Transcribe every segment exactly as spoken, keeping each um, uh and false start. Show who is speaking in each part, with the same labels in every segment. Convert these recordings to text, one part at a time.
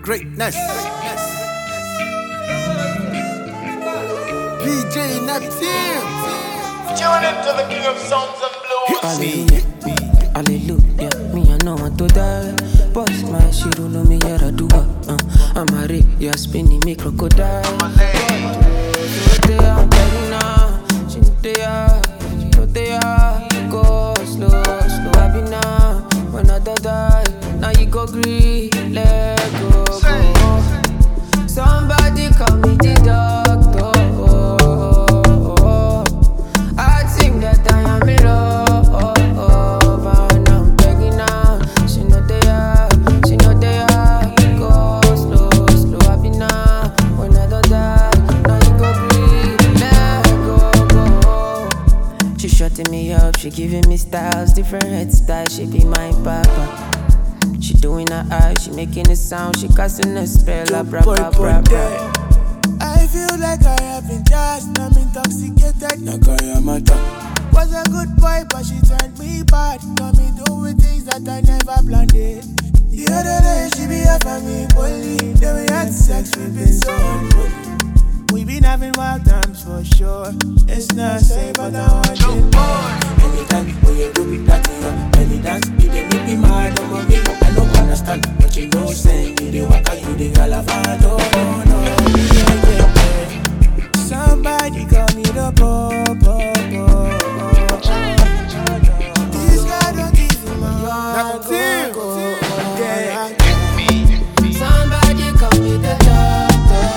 Speaker 1: Greatness. P J Neptune.
Speaker 2: Tune into the king of sounds and blues.
Speaker 3: Hallelujah, hallelujah. Me I know want to die. Boss my shit, you know me here I do what. Uh, I'm a rip, you're spinning me crocodile. She there, I'm telling her. She there, she go there. Go slow, slow, I be now. When I die, now you go green. Let go, go. Somebody call me the doctor. I think that I am in love, and I'm begging her. She know they are, she know they are. Go slow, slow, I be now. When I don't die, now you go breathe, let go, go. She shutting me up, she giving me styles, different head styles. She be my papa. She doing her eyes, she making a sound, she casting a spell. Bra, bra, bra, bra, bra.
Speaker 4: I feel like I have been just, I'm intoxicated. Nakayamata was a good boy, but she turned me bad. Got me doing things that I never planned it. The other day she be up on me, bully. Then we had sex, we been so unholy. We been having wild times for sure. It's not safe, but I want it. Anytime when you do it, that you any dance, you dey make me mad over me. I don't understand, but you know, say you the waka, you the galavado. No, no, yeah, yeah, yeah. Somebody call me the popo. This guy don't give me my
Speaker 1: Neptune.
Speaker 4: yeah.
Speaker 3: Somebody call me the doctor.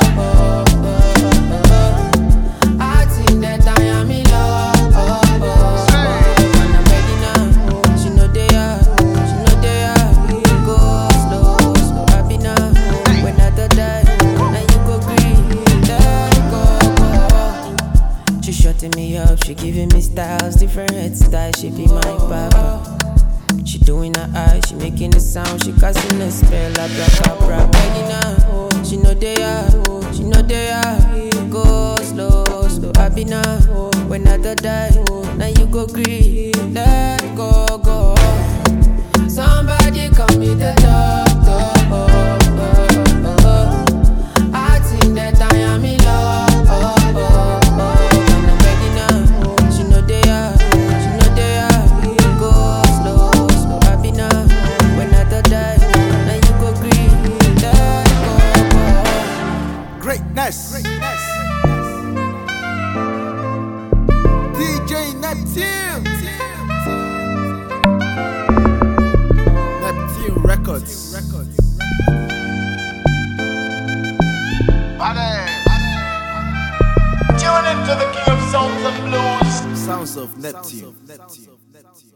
Speaker 3: I think that I am in love, and I'm ready now. She know they are, she know they are. Go slow, slow, I be now. When I die, now you go green, let go, go. She shutting me up, she giving me styles, different head styles. She be my papa. She doing her eyes, she making a sound, she casting a spell. Bra, bra, bra, begging her. She know they are, she know they are. Go slow, slow, I be now. When I die, now you go green, let go, go. Somebody call me the doctor. I think that I am in love, and I'm begging her. She know they are, she know they are. Go slow, slow, I be now. When I die, now you go green, let go, go.
Speaker 1: Greatness. D J Neptune. Neptune Records.
Speaker 2: Tune into the king of sounds and blues.
Speaker 1: Sounds of Neptune.